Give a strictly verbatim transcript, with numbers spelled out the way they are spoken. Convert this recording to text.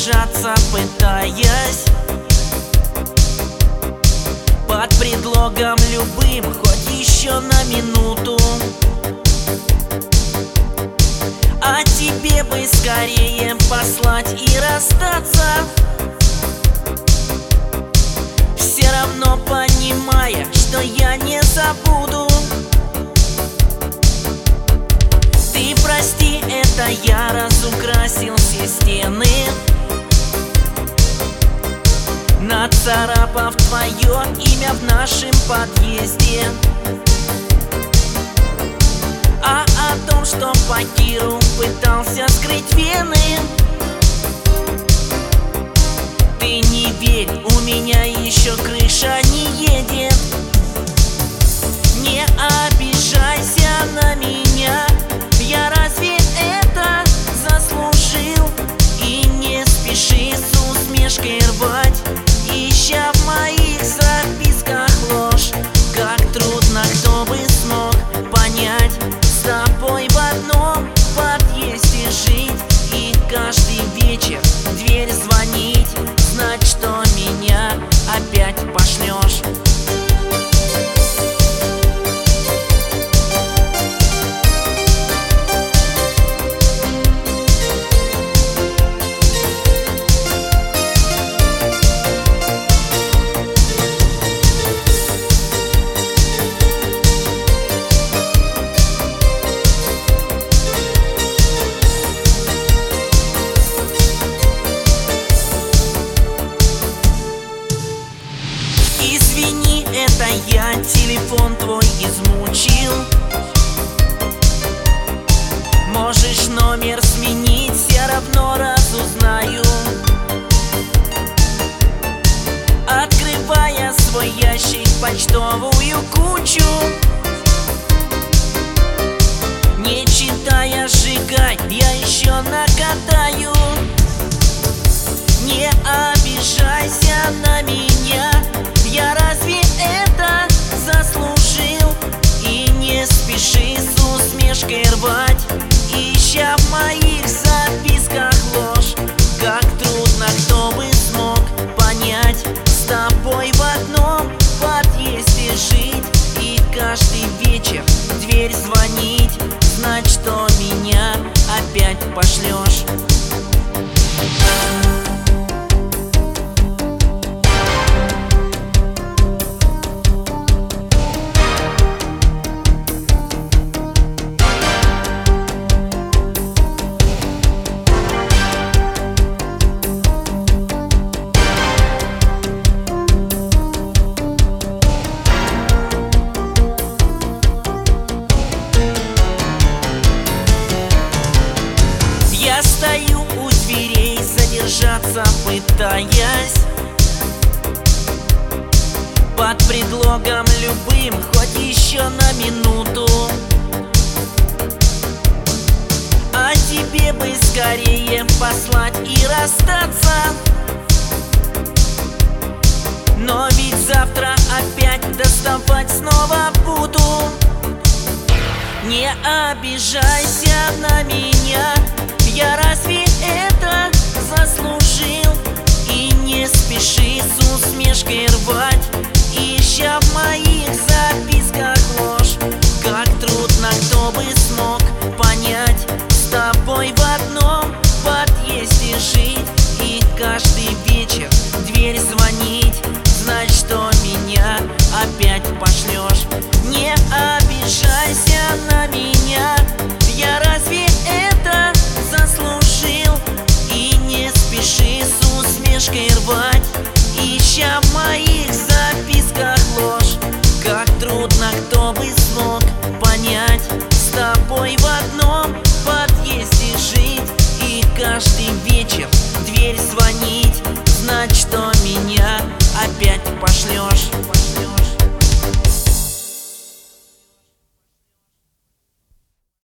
задержаться пытаясь, под предлогом любым, хоть еще на минуту. А тебе бы скорее послать и расстаться, все равно понимая, что я не забуду. Ты прости, это я разукрасил все стены, нацарапав твое имя в нашем подъезде. А о том, что по Киру пытался скрыть вены, ты не верь, у меня еще крыша не едет. Не обижайся на меня, я разве это заслужил? И не спеши с усмешкой рвать, ища в моих записках ложь. Как трудно, кто бы смог понять, с тобой в одном подъезде жить и каждый вечер в дверь звонить, знать, что меня опять пошлешь. Извини, это я телефон твой измучил. Можешь номер сменить, все равно разузнаю. Открывая свой ящик, почтовую кучу, не читая, сжигай, я еще накатаю. Не обижайся на меня, я разве это заслужил? И не спеши с усмешкой рвать, ища в моих записках ложь. Как трудно, кто бы смог понять, с тобой в одном подъезде жить и каждый вечер в дверь звонить, знать, что меня опять пошлешь. Я стою у дверей, задержаться пытаясь, под предлогом любым, хоть еще на минуту. А тебе бы скорее послать и расстаться, но ведь завтра опять доставать снова буду. Не обижайся на меня, я разве это заслужил? И не спеши с усмешкой рвать, ища в моих записках ложь. Как трудно, кто бы смог понять, с тобой в одном подъезде жить и каждый вечер в дверь звонить, знать, что меня опять пошлешь. Не обижайся на меня, я разве это заслужил? И не спеши с усмешкой рвать, ища в моих записках ложь. Как трудно, кто бы смог понять, с тобой в одном подъезде жить и каждый вечер в дверь звонить.